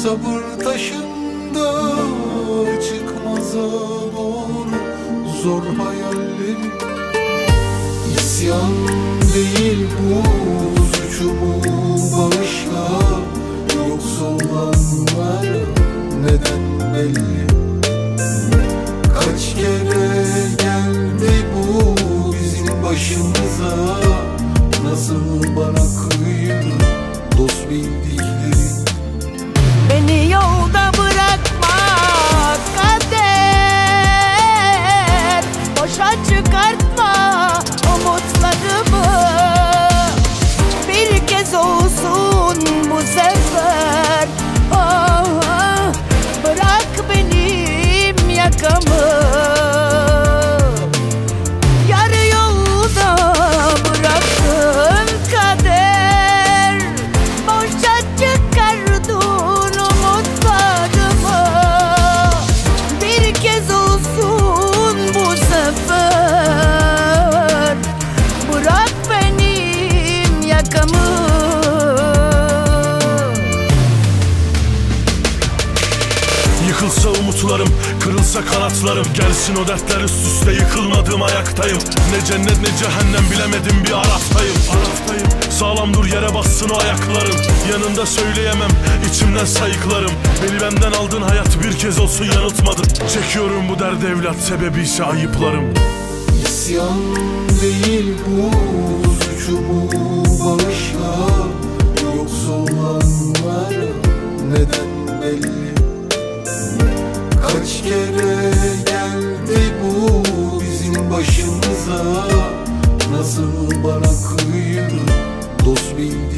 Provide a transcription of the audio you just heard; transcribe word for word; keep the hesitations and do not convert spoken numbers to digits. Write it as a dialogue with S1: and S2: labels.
S1: Sabır taşında çıkmaza doğru zor hayallerim. İsyan değil bu, suçumu bağışla. Yoksa olanlar neden belli. Kaç kere geldi bu bizim başımıza. Nasıl bana kıydın dost bildiklerin.
S2: Beni yolda bırakma kader, boşa çıkartma umutlarımı. Bir kez olsun bu sefer, oh, oh, bırak benim yakamı. Yarı yolda bıraktın kader, boşa çıkardın umutlarımı. Bir kez olsun bu sefer, bırak benim yakamı.
S3: Yıkılsa umutlarım, kırılsa kanatlarım, gelsin o dertler üst üste, yıkılmadım ayaktayım. Ne cennet ne cehennem bilemedim, bir araftayım, araftayım. Sağlam dur, yere bassın o ayaklarım. Yanında söyleyemem, içimden sayıklarım. Beni benden aldın hayat, bir kez olsun yanıltmadın. Çekiyorum bu derdi evlat, sebebi ise ayıplarım.
S1: İsyan değil bu, suçumu bağışla. Yoksa olanlar neden belli. Kaç kere geldi bu bizim başımıza. Nasıl bana kıydın dost bildi.